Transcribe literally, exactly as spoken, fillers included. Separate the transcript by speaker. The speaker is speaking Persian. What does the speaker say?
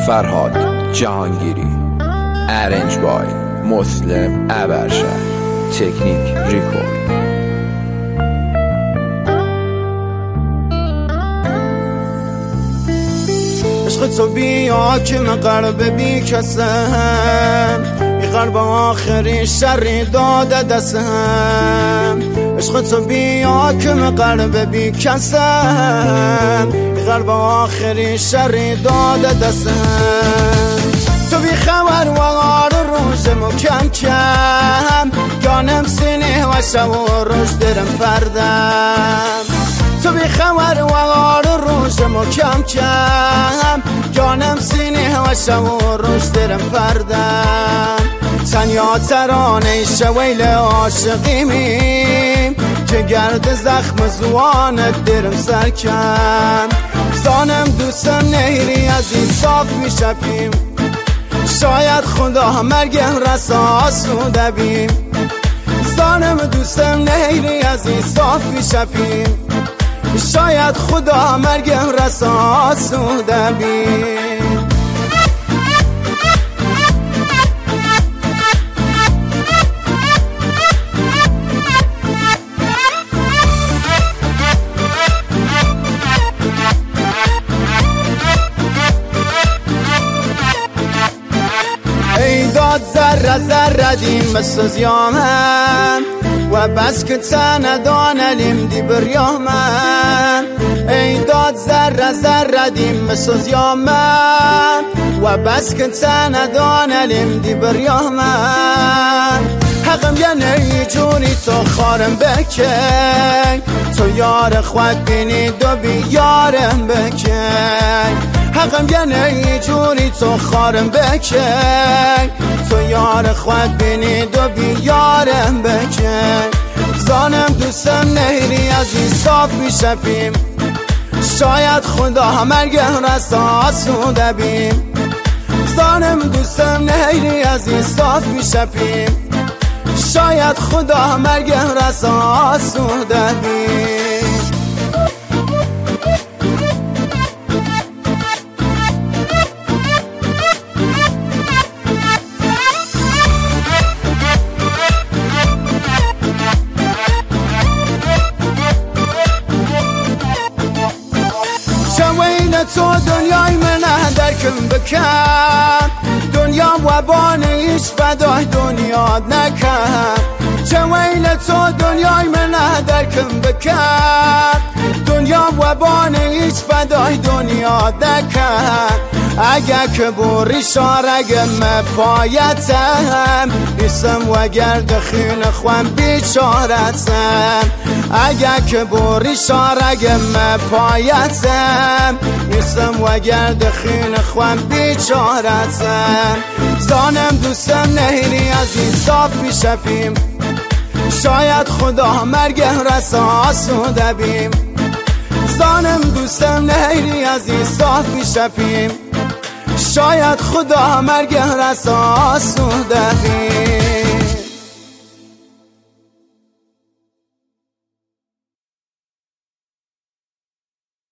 Speaker 1: فرهاد جهانگیری، ارنج بای مسلم ابرشر، تکنیک ریکورد.
Speaker 2: عشق تو بیا که من قلب بی کسم، این قلب آخری شری داده دستم. عشق تو بیا که من قلب بی کسم، این قلب آخری شری داده دستم. تو بی خبر و غار روز مکم کم، جانم سینه و شب و روز درم پردم. تو بی خبر و غار روز مکم کم، جانم سینه و شب و روز درم پردم. تنیا ترانه شویل عاشقیمیم، که گرد زخم زوانت درم سرکم. زانم دوستم نهیری از این صاف می شپیم، شاید خدا مرگم رسا آسوده بیم. زانم دوستم نهیری از این صاف می شپیم، شاید خدا مرگم رسا آسوده بیم. ایداد ذره ذره دیم بسوز یامم، و بس که تندانلیم دی بریامم. ایداد ذره ذره دیم بسوز یامم، و بس که تندانلیم دی بریامم. حقم یعنی جوری تو خارم بکن، تو یار خود بینی دو بی یارم بکن. حقم یعنی جوری تو خارم بکن، تو یار خود بینی دو بی یارم بکن. زانم دوستم نهیری از این صاف می شپیم، شاید خدا مرگم رسا آسوده بیم. زانم دوستم نهیری از این صاف می شپیم، شاید خدا مرگم رسا آسوده بیم. تو دنیای من درکم بکن، دنیا و بانه هیچ فدای دنیا نکن. چه ویل تو دنیای من درکم بکن، دنیا و بانه هیچ فدای دنیا نکن. اگر که بوری شارگم پایتم، بیسم و گرد خین خوام بیچارتم. اگر که بوری شارگم پایتم، بیسم و گرد خین خوام بیچارتم. زانم دوستم نهیری از این صاف می شپیم، شاید خدا مرگم رسا آسوده بیم. زانم دوستم نهیری از این صاف می شپیم، شاید خدا مرگم رسا آسوده بیم.